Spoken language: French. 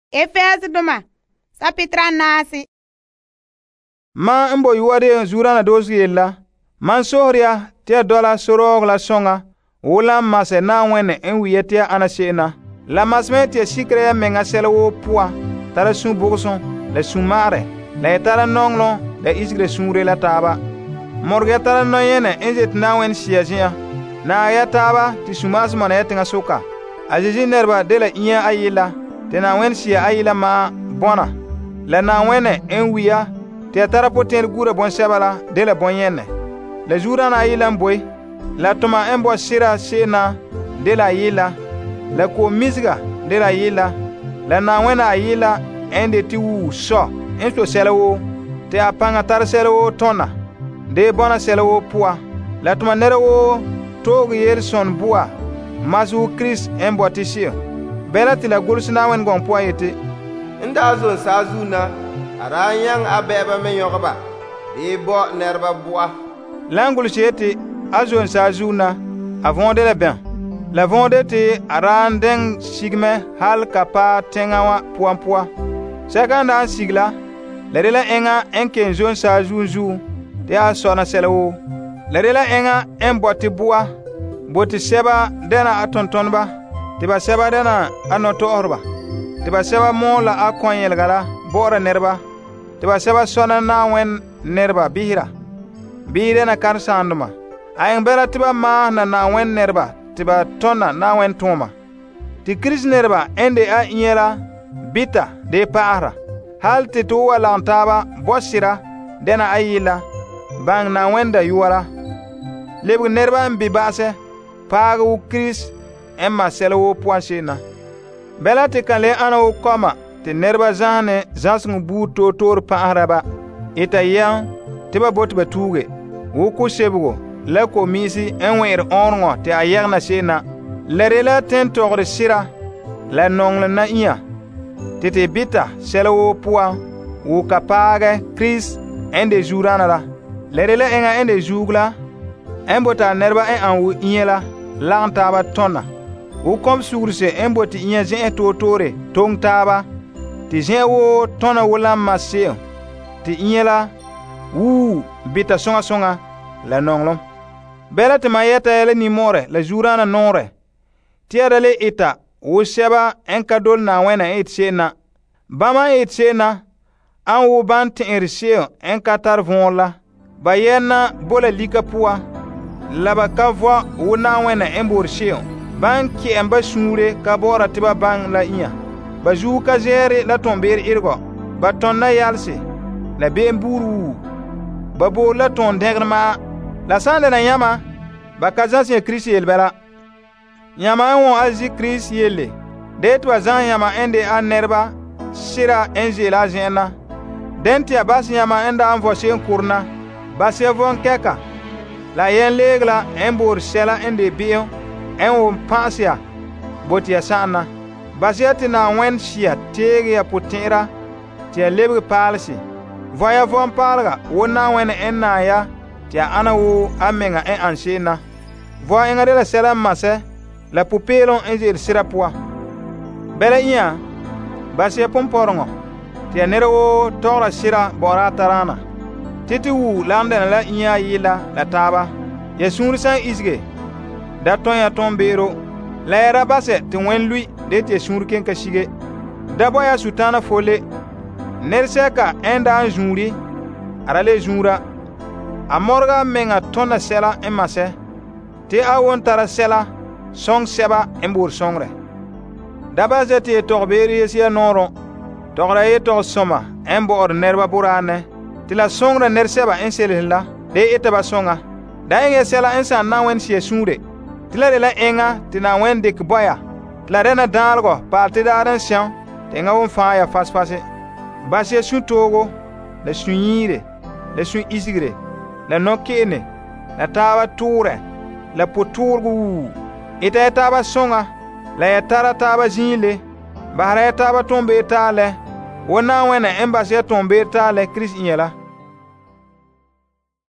Efes duma sapitra nasi. Ma mbo yuwade zurana dosi yella. Man sohria tia dola sorog la songa. Wula mase na wene enwiye tia anashena. La masme tia sikre ya menga selawo pua. Tara sun bugson, la sun mare. La tara nonglon, la isgre sunre la taba. Morge tara noyene enjet na wen siazia. Na ya taba ti sumas mana tinga soka. Azizi nerba de la iya ayila. Tena wen siya ayila ma bona. La na wene enwiya. Tia tara poten gura bon sebala de la bonyene. La jura na ayila mboy. La toma embo sira sena de la ayila. La ko misga de la ayila. La na wena ayila ende ti wu so. Enso selawo. Te apanga tar selawo tona. De bona selawo pua. La toma nerawo togu yerson bua. Masu Chris embo tishio. Bela ti la gulsina wen gon pua yete. Inda zon sazuna. Aranyang abeba men yokoba. Ibo nerba bua. L'angul chete azon sazuna avonde la ben. La vonde te arandeng sigme hal kapa tengawa puampua. Sekanda sigla. Lerela enga enken zon sazunzu. Te a sona selawo. Lerela enga emboti bua. Boti seba dena atontonba. Tiba seba dena anoto orba. Tiba seba mo la akonyel gala bora nerba. Tiba seba sona na wen nerba bihira. Bihira na karsanduma. Ayeng bela tiba ma na wen nerba. Tiba tona na wen toma. Ti Chris nerba ende a inyela bita de paara. Hal ti tuwa lantaba bosira dena ayila. Bang na wenda yuwala. Lebu nerba mbibase. Pagu Chris emma selawo puansena. Bela ti kan le ana wo koma. Ti nerba zane zansung buto tor paaraba. Ita yang tiba bot batuge. Wuku sebugo. Leko misi enwer ongo ti ayagna sena. Lerela ten togre sira. La nongle na iya. Titi bita selawo pua. Wuka page Chris ende jurana la. Lerela enga ende jugla. Embota nerba en anwu inyela. Lang taba tona. Wukom surse emboti inya zen totore. Tong taba. Ti zen wo tona wulam maseo. Ti inyela. Wuu bita songa songa. La nonglom. Bela ti mayeta ele ni more. La jurana nore. Tiadale ita. Wu seba enkadol na wena et sena. Bama et sena. An wu ban ti eriseo enkatar vonla. Bayena bola lika pua. Laba ka voa wu na wena emborseo. Ban ki emba shure ka bora tiba bang la iya. Ba ju ka zere la tomber irgo. Ba ton na yalse. La bemburu. Ba bo la ton dengrma. La sande na yama. Ba kazansi Krisi elbela. Yama won azi Krisi yele. Detwa zan yama ende a nerba. Sira enje la zena. Denti abasi yama enda anvoshe kurna. Basi avon keka. La yen legla embor sela ende biyo. En pansia. Botia sana. Basiati na wen shia tege ya potera. Tia lebre palsi. Voya von palga. Wona wen enna ya. Tia ana wo amenga en anshena. Voya engade la sela mase. La pupelon enje sirapua. Bela iya. Basia pomporongo. Tia nero tora sira bora tarana. Titi wu landen la iya yila la taba. Ya sunrisan isge. Daton ya tombero. La era base ti wen lui de te sunriken kashige. Dabo ya sutana fole. Nerseka enda anjuri. Arale jura. Amorga menga tona sela emase. Ti awon tara sela. Song seba embur songre. Daba zeti togberi yesiya noro. Togra ye tog soma. Embo or nerba burane. Tila songra nerseba enselila. De etaba songa. Da enge sela ensa na wen siya sunre. Tila de la enga tina wen dik boya. Tila rena dalgo pa tida adan siyan. Tenga won faya fas fase. Basia sun togo. La sun yire. La sun isigre. La nokene. La taba ture. La poturgu. Ita etaba songa. La etara taba zinle. Bahara etaba tombe etale. Wona wena embasia tombe etale Chris inyela.